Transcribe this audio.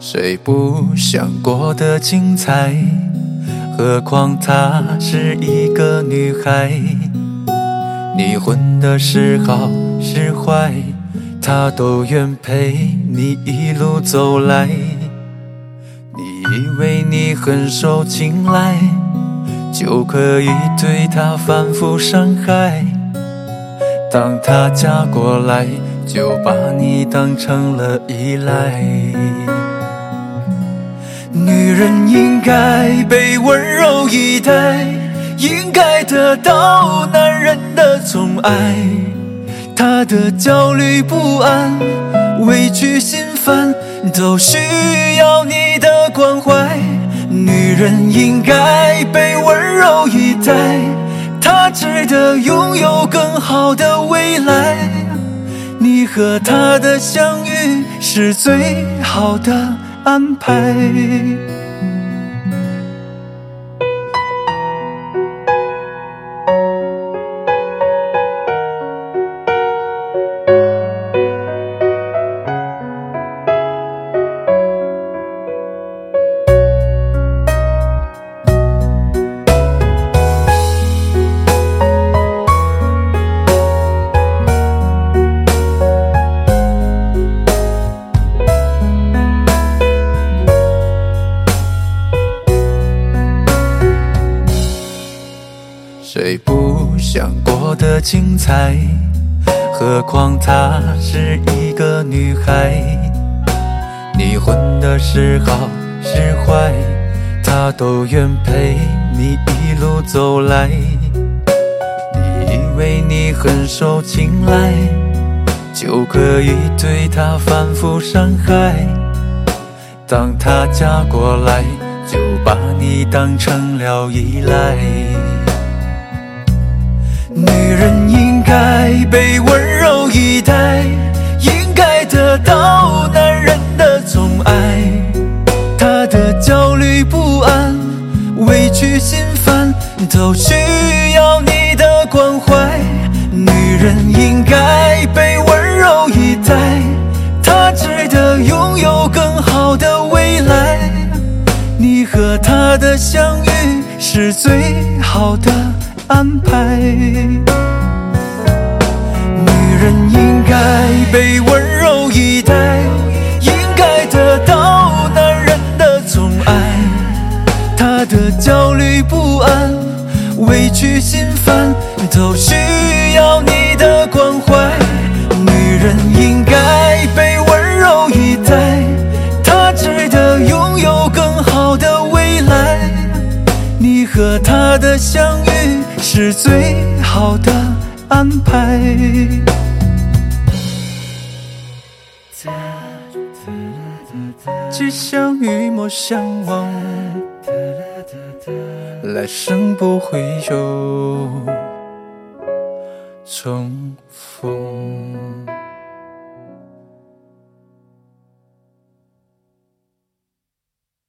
谁不想过得精彩？何况她是一个女孩。你混的是好是坏，她都愿陪你一路走来。你以为你很受青睐，就可以对她反复伤害。当她嫁过来，就把你当成了依赖。女人应该被温柔以待，应该得到男人的宠爱。她的焦虑不安、委屈心烦，都需要你的关怀。女人应该被温柔以待，她值得拥有更好的未来。你和她的相遇是最好的安排。谁不想过得精彩？何况她是一个女孩。你混的是好是坏，她都愿陪你一路走来。你以为你很受青睐，就可以对她反复伤害。当她嫁过来，就把你当成了依赖。女人应该被温柔以待，应该得到男人的宠爱。她的焦虑不安、委屈心烦，都需要你的关怀。女人应该被温柔以待，她值得拥有更好的未来。你和她的相遇是最好的安排。女人应该被温柔以待，应该得到男人的宠爱。她的焦虑不安、委屈心烦，都需要你的关怀。女人应该被温柔以待，她值得拥有更好的未来。你和她的相遇是最好的安排。既相遇莫相忘，来生不会有重逢。